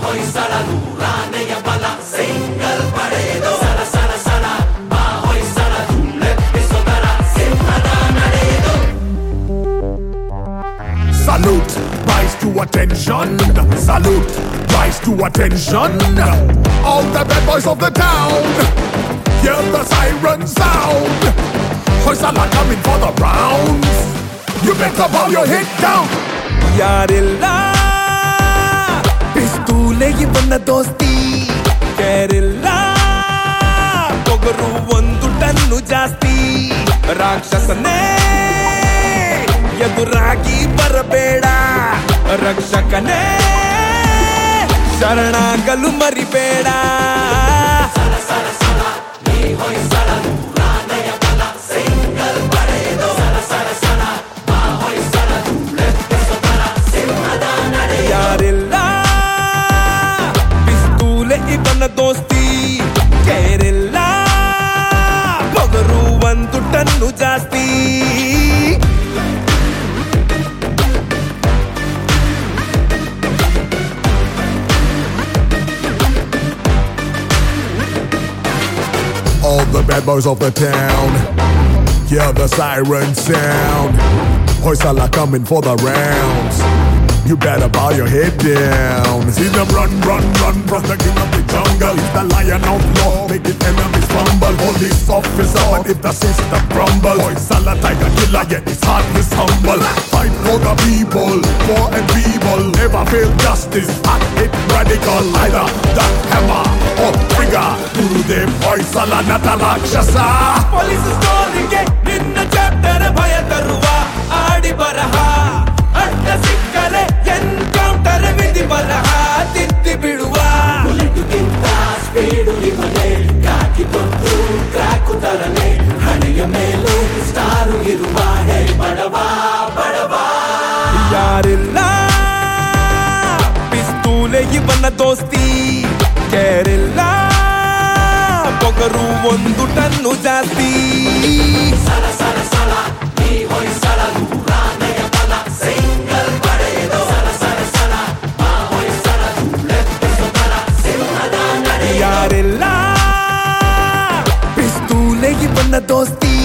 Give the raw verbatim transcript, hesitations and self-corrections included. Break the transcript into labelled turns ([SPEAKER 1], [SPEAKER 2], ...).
[SPEAKER 1] ಹೊಯ್ಸಳ ನೂರಾನೆಯ ಬಲ ಸಿಂಗಲ್ ಪಡೆದು ಸಲ ಸಲ ಸಲ ಬಾ ಹೊಯ್ಸಳ ಧೂಳೆಪ್ಪಿಸೊದರ ಸಿಂಹದ ನಡೆದು.
[SPEAKER 2] Salute, rise to attention. Salute, rise to attention. All the bad boys of the town, hear the siren sound. Hoysala coming for the rounds. You better bow your head down.
[SPEAKER 3] ಯಾರೆಲ್ಲ ಪಿಸ್ತೂಲೆಗೆ ಬಂದ ದೋಸ್ತಿ ಯಾರೆಲ್ಲ ಪೊಗರು ಒಂದು ಟನ್ನು ಜಾಸ್ತಿ ರಾಕ್ಷಸನೇ ಎದುರಾಗಿ ಬರಬೇಡ ರಕ್ಷಕನೇ ಶರಣಾಗಲು ಮರಿಬೇಡ.
[SPEAKER 1] ಸಲ ಸಲ ಸಲ ನೀ ಹೊಯ್ಸಳ ನೂರಾನೆಯ ಬಲ ಸಿಂಗಲ್ ಪಡೆದು ಸಲ ಸಲ ಸಲ ಬಾ ಹೊಯ್ಸಳ ಧೂಳೆಪ್ಪಿಸೊದರ ಸಿಂಹದ ನಡೆದು.
[SPEAKER 3] ಯಾರೆಲ್ಲ ಪಿಸ್ತೂಲೆ ಇವನ ದೋಸ್ತಿ ಯಾರೆಲ್ಲ ಪೊಗರು ಒಂದು ಟನ್ನು ಜಾಸ್ತಿ.
[SPEAKER 2] All the bad boys of the town, hear the siren sound. Hoysala coming for the rounds. You better bow your head down. See them run, run, run from the king of the jungle. He's the lion outlaw, making enemies fumble. Police officer, but if the system crumble, Hoysala tiger killer, yet his heart is humble. Fight for the people, poor and feeble. Never fail justice, act it radical. Either the hammer or trigger. To them, Hoysala not a rakshasa.
[SPEAKER 3] Police ಸ್ಟೋರಿಗೆ ನಿನ್ನ chapter ಭಯ ತರುವ ಆಡಿ ಬರಹ ಅಡ್ಡ ಸಿಕ್ಕರೆ encounter ವಿಧಿ ಬರಹ ತಿದ್ದಿ ಬಿಡುವ.
[SPEAKER 1] ಬುಲೆಟ್ಗಿಂತ ಸ್ಪೀಡು ಇವನೇ ಕಾಕಿ ಬಂದು ಕ್ರಾಕು ತರನೆ ಹಣೆಯ ಮೇಲೂ ಸ್ಟಾರು ಇರುವ ಹೇ ಬಡವ ಬಡವ.
[SPEAKER 3] ಯಾರೆಲ್ಲ ಪಿಸ್ತೂಲೆ ಇವನ ದೋಸ್ತಿ ಯಾರೆಲ್ಲ ಪೊಗರು ಒಂದು ಟನ್ನು ಜಾಸ್ತಿ.
[SPEAKER 1] ಸಲ ಸಲ ಸಲ ನೀ ಹೊಯ್ಸಳ ನೂರಾನೆಯ ಬಲ ಸಿಂಗಲ್ ಪಡೆದು ಸಲ ಸಲ ಸಲ ಬಾ ಹೊಯ್ಸಳ ಧೂಳೆಪ್ಪಿಸೊದರ ಸಿಂಹದ ನಡೆದು.
[SPEAKER 3] ಯಾರೆಲ್ಲ ಪಿಸ್ತೂಲೆ ಇವನ ದೋಸ್ತಿ